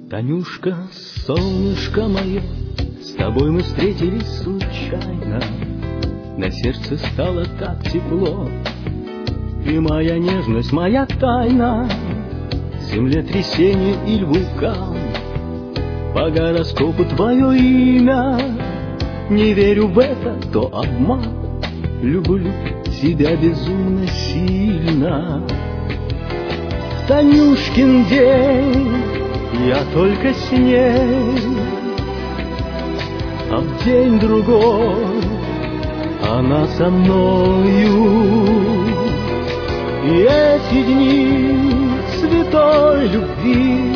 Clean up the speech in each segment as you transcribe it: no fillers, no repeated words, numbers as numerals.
Танюшка, солнышко мое, с тобой мы встретились случайно. На сердце стало так тепло, и моя нежность, моя тайна. Землетрясение или вулкан, по гороскопу твое имя. Не верю в это, то обман. Люблю тебя безумно сильно. Танюшкин день, я только с ней, а в день другой она со мною. И эти дни святой любви,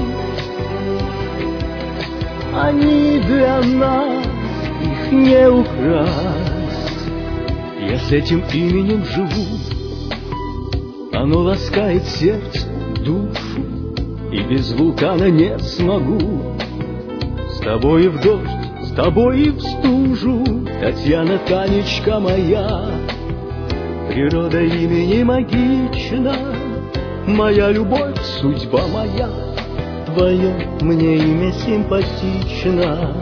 они для нас, их не украсть. Я с этим именем живу, оно ласкает сердце, душу, и без вулкана не смогу. С тобой и в дождь, с тобой и в стужу, Татьяна, Танечка моя. Природа имени магична, моя любовь, судьба моя. Твое мне имя симпатично.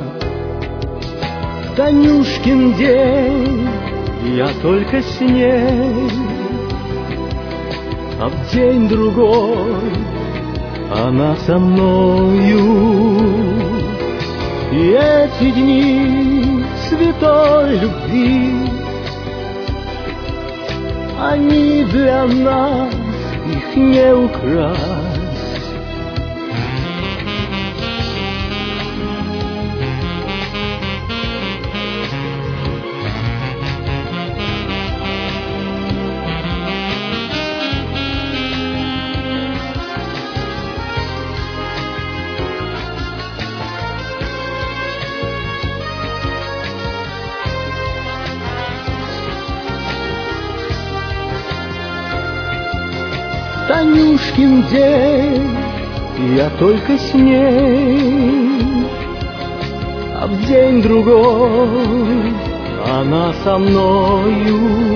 Танюшкин день, я только с ней, а в день другой она со мною. И эти дни святой любви, они для нас, их не украсть. Танюшкин день, я только с ней, а в день другой она со мною.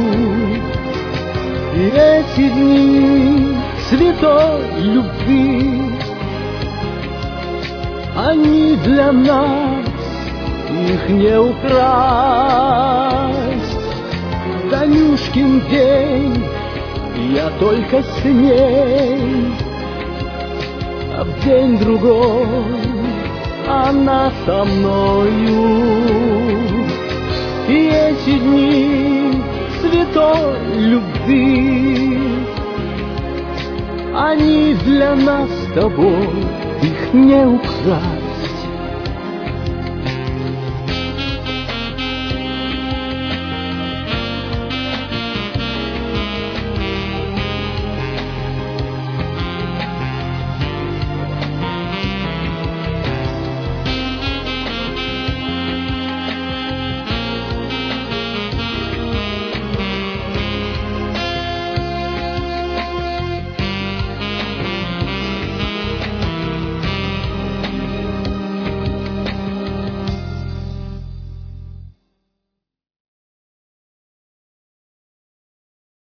И эти дни святой любви, они для нас, их не украсть. Танюшкин день, я только с ней, а в день другой она со мною. И эти дни святой любви, они для нас с тобой, их не украсть.